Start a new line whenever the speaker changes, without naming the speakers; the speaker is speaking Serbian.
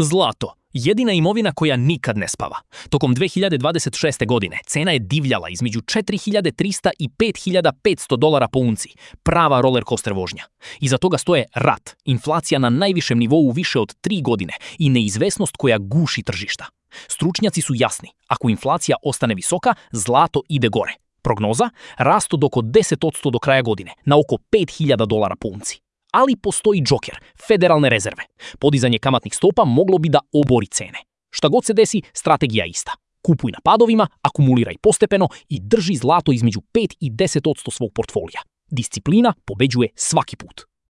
Zlato, jedina imovina koja nikad ne spava. Tokom 2026. godine cena je divljala između $4.300 i $5.500 po unci. Prava rollercoaster vožnja. Iza toga stoje rat, inflacija na najvišem nivou više od 3 godine i neizvesnost koja guši tržišta. Stručnjaci su jasni, ako inflacija ostane visoka, zlato ide gore. Prognoza? Rast od oko 10% do kraja godine, na oko $5.000 po unci. Ali postoji džoker, federalne rezerve. Podizanje kamatnih stopa moglo bi da obori cene. Šta god se desi, strategija je ista. Kupuj na padovima, akumuliraj postepeno i drži zlato između 5 i 10% svog portfolija. Disciplina pobeđuje svaki put.